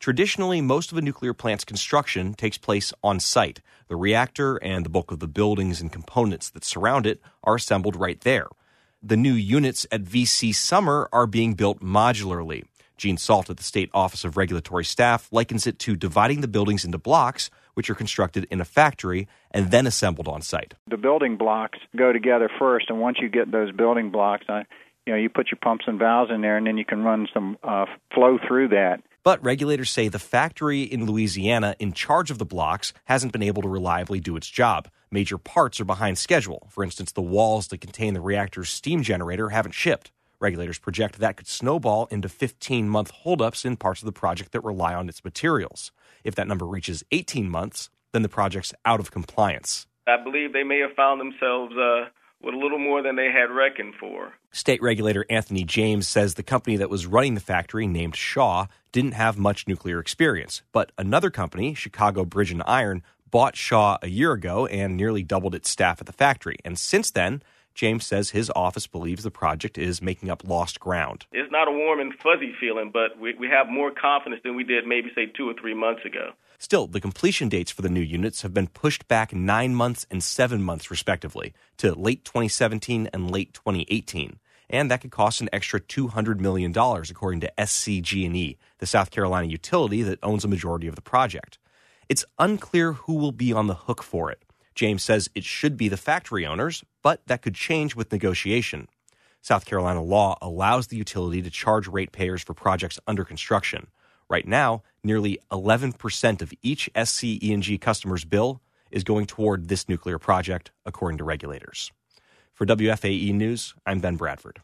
Traditionally, most of a nuclear plant's construction takes place on site. The reactor and the bulk of the buildings and components that surround it are assembled right there. The new units at VC Summer are being built modularly. Gene Salt at the State Office of Regulatory Staff likens it to dividing the buildings into blocks, which are constructed in a factory and then assembled on site. The building blocks go together first, and once you get those building blocks, you put your pumps and valves in there, and then you can run some flow through that. But regulators say the factory in Louisiana in charge of the blocks hasn't been able to reliably do its job. Major parts are behind schedule. For instance, the walls that contain the reactor's steam generator haven't shipped. Regulators project that could snowball into 15-month holdups in parts of the project that rely on its materials. If that number reaches 18 months, then the project's out of compliance. I believe they may have found themselves with a little more than they had reckoned for. State regulator Anthony James says the company that was running the factory, named Shaw, didn't have much nuclear experience. But another company, Chicago Bridge and Iron, bought Shaw a year ago and nearly doubled its staff at the factory. And since then, James says his office believes the project is making up lost ground. It's not a warm and fuzzy feeling, but we have more confidence than we did maybe, say, 2 or 3 months ago. Still, the completion dates for the new units have been pushed back 9 months and 7 months, respectively, to late 2017 and late 2018. And that could cost an extra $200 million, according to SCG&E, the South Carolina utility that owns a majority of the project. It's unclear who will be on the hook for it. James says it should be the factory owners, but that could change with negotiation. South Carolina law allows the utility to charge ratepayers for projects under construction. Right now, nearly 11% of each SCE&G customer's bill is going toward this nuclear project, according to regulators. For WFAE News, I'm Ben Bradford.